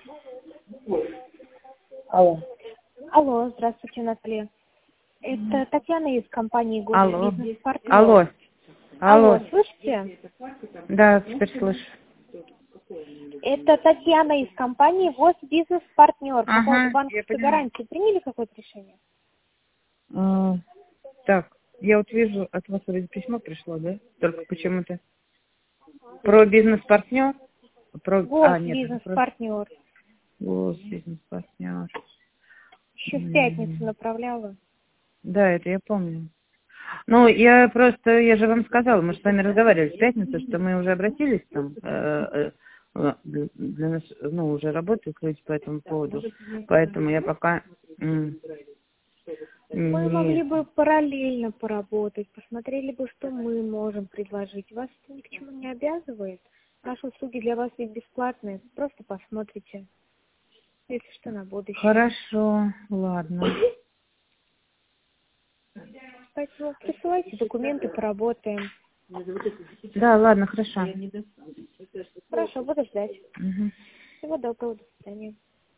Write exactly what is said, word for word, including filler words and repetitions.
Алло. Алло, здравствуйте, Наталья. Это Татьяна из компании Алло. «Госбизнес-партнер». Алло. Алло, Алло. слышите? Да, теперь слышу. Это Татьяна из компании «Госбизнес-партнер». По поводу Ага, я банковской понимаю. гарантии приняли какое-то решение? А, так, я вот вижу, от вас вроде письмо пришло, да? Только почему-то. Про бизнес-партнер? Про... А, нет, это про «Госбизнес-партнер». бизнес-партнер. Еще в пятницу направляла. Да, это я помню. Ну, я просто, я же вам сказала, мы же с вами разговаривали в пятницу, что мы уже обратились там, э, э, для, для нас, ну, уже работают люди по этому поводу, поэтому я пока м, Мы не... могли бы параллельно поработать, посмотрели бы, что мы можем предложить. Вас это ни к чему не обязывает. Наши услуги для вас ведь бесплатные. Просто посмотрите, если что, на будущее. Хорошо, ладно. Поэтому присылайте документы, поработаем. Да, ладно, хорошо. Хорошо, буду ждать. Мгм. Всего доброго, до свидания.